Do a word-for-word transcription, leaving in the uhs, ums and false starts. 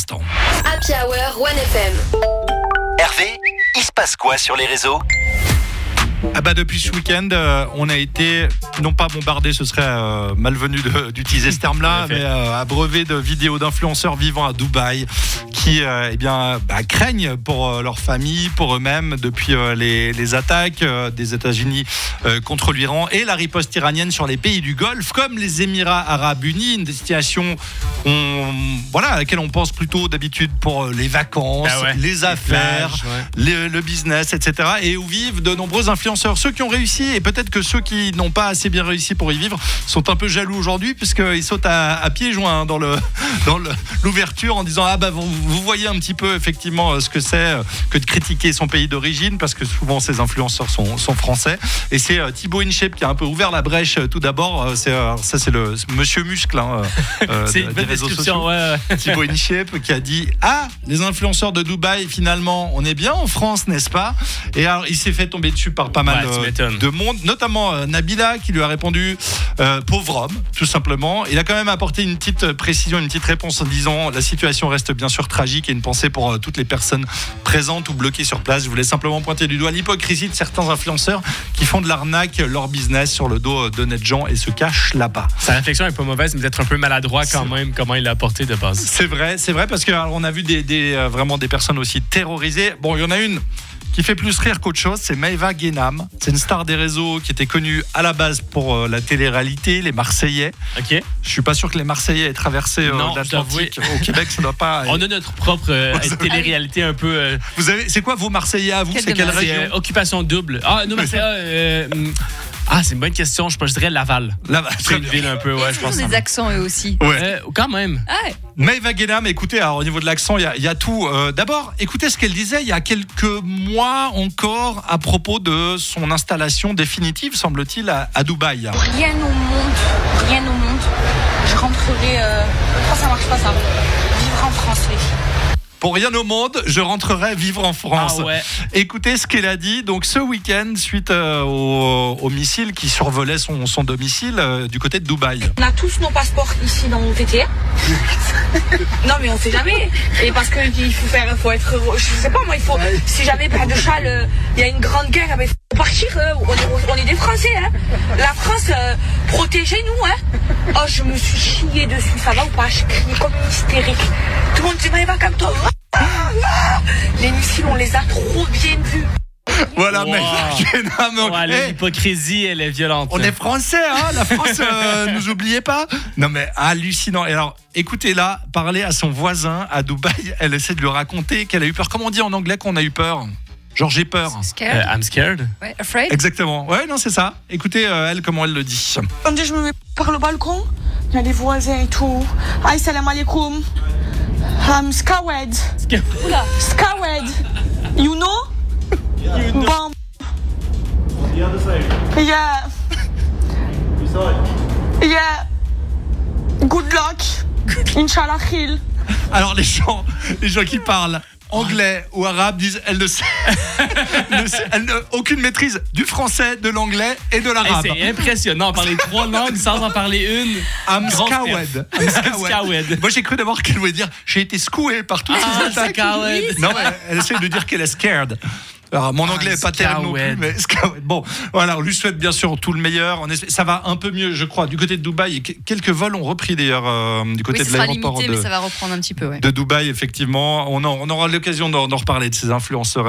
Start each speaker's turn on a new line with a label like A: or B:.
A: l'instant.
B: Happy Hour One F M.
C: Hervé, il se passe quoi sur les réseaux ?
A: Ah bah depuis ce week-end, euh, on a été, non pas bombardé, ce serait euh, malvenu de, d'utiliser ce terme-là, mais euh, abreuvé de vidéos d'influenceurs vivant à Dubaï qui euh, eh bien, bah, craignent pour euh, leur famille, pour eux-mêmes, depuis euh, les, les attaques euh, des États-Unis euh, contre l'Iran et la riposte iranienne sur les pays du Golfe, comme les Émirats Arabes Unis, une destination on, voilà, à laquelle on pense plutôt d'habitude pour les vacances,
D: bah ouais,
A: les affaires,
D: plages, ouais.
A: les, le business, et cetera. Et où vivent de nombreux influenceurs. Ceux qui ont réussi, et peut-être que ceux qui n'ont pas assez bien réussi pour y vivre, sont un peu jaloux aujourd'hui, puisqu'ils sautent à, à pieds joints dans, le, dans le, l'ouverture en disant ah bah vous, vous voyez un petit peu effectivement ce que c'est que de critiquer son pays d'origine, parce que souvent ces influenceurs sont, sont français. Et c'est euh, Thibaut InShape qui a un peu ouvert la brèche euh, tout d'abord. C'est, euh, ça c'est le Monsieur Muscle hein, euh,
D: c'est
A: de,
D: une
A: des
D: bonne
A: réseaux
D: description,
A: sociaux.
D: ouais, ouais.
A: Thibaut InShape qui a dit ah les influenceurs de Dubaï finalement on est bien en France n'est-ce pas? Et alors il s'est fait tomber dessus par pas mal
D: ouais,
A: de, de monde, notamment euh, Nabila qui lui a répondu euh, pauvre homme tout simplement. Il a quand même apporté une petite précision, une petite réponse en disant la situation reste bien sûr tragique et une pensée pour euh, toutes les personnes présentes ou bloquées sur place. Je voulais simplement pointer du doigt l'hypocrisie de certains influenceurs qui font de l'arnaque leur business sur le dos d'honnêtes gens et se cachent là-bas.
D: Sa réflexion est pas mauvaise, mais d'être un peu maladroit quand
A: c'est...
D: même, comment il l'a apporté de base.
A: C'est vrai, c'est vrai parce que alors, on a vu des, des euh, vraiment des personnes aussi terrorisées. Bon, il y en a une qui fait plus rire qu'autre chose, c'est Maëva Guénam. C'est une star des réseaux qui était connue à la base pour euh, la télé-réalité, les Marseillais.
D: Ok.
A: Je suis pas sûr que les Marseillais aient traversé euh,
D: non,
A: l'Atlantique. Au Québec, ça doit pas.
D: On a notre propre euh, télé-réalité un peu. Euh...
A: Vous avez, c'est quoi vos Marseillais à vous?
E: Quel
A: c'est quelle
E: dommage.
A: région?
D: C'est, euh, Occupation double. Ah non, mais c'est. Euh, euh, Ah, c'est une bonne question. Je, je dirais Laval.
A: Laval.
D: C'est une ville un peu, ouais, je pense.
E: Ils ont des accents eux aussi.
A: Ouais.
D: Euh, quand même.
E: Ah ouais.
A: Maëva Guénam, écoutez, alors, au niveau de l'accent, il y a, y a tout. Euh, d'abord, écoutez ce qu'elle disait il y a quelques mois encore à propos de son installation définitive, semble-t-il, à, à Dubaï.
F: Rien au monde, rien au monde. Je rentrerai. Euh... Oh, ça marche pas ça. Vivre en France, les filles.
A: Pour rien au monde, je rentrerai vivre en France.
D: Ah ouais.
A: Écoutez ce qu'elle a dit. Donc ce week-end, suite euh, au, au missile qui survolait son, son domicile euh, du côté de Dubaï.
F: On a tous nos passeports ici dans mon T T. Non mais on sait jamais. Et parce que il faut faire, faut être, je sais pas moi, il faut. Si jamais pas de châle, il y a une grande guerre, il faut partir. Euh, on, est, on est des Français, hein. La France, euh, protégez-nous, hein. Oh, je me suis chiée dessus, ça va ou pas? Je criais comme une hystérique. Tout le monde dit mais va comme toi. Les missiles, on les a trop bien vus.
A: Voilà,
D: wow.
A: mais non,
D: Ouais,
A: hey,
D: l'hypocrisie, elle est violente.
A: on est français, hein, la France, euh, nous oubliez pas. Non mais hallucinant. Et alors, écoutez là, parler à son voisin à Dubaï, elle essaie de lui raconter qu'elle a eu peur. Comment on dit en anglais qu'on a eu peur? Genre j'ai peur.
E: Scared.
D: Euh, I'm scared.
E: Ouais, afraid.
A: Exactement. Ouais, non, c'est ça. Écoutez euh, elle comment elle le dit.
F: Quand je me mets par le balcon, il y a les voisins et tout. Aïe, salam alaikum. I'm scared. Oula, scared. You know? You know. Bomb.
G: The other side.
F: Yeah.
G: You saw it.
F: Yeah. Good luck. Inch'Allah khil.
A: Alors les gens, les gens qui parlent anglais ou arabe disent elle ne sait, ne sait elle n'a aucune maîtrise du français, de l'anglais et de l'arabe.
D: Hey, c'est impressionnant, parler trois langues sans en parler une.
A: I'm
D: Grand
A: scoured. I'm scoured.
D: Scoured.
A: Moi j'ai cru d'abord qu'elle voulait dire j'ai été secoué par toutes
D: Ah,
A: ces attaques.
D: scoured.
A: Non mais elle essaie de dire qu'elle est scared. Alors, mon anglais n'est pas terrible non plus, mais bon, voilà, on lui souhaite bien sûr tout le meilleur. On espère, ça va un peu mieux, je crois, du côté de Dubaï. Quelques vols ont repris d'ailleurs euh, du côté
E: oui,
A: de
E: ça sera
A: l'aéroport
E: limité,
A: de,
E: mais ça va reprendre un petit peu. Ouais.
A: de Dubaï, effectivement. On, en, on aura l'occasion d'en, d'en reparler de ces influenceurs.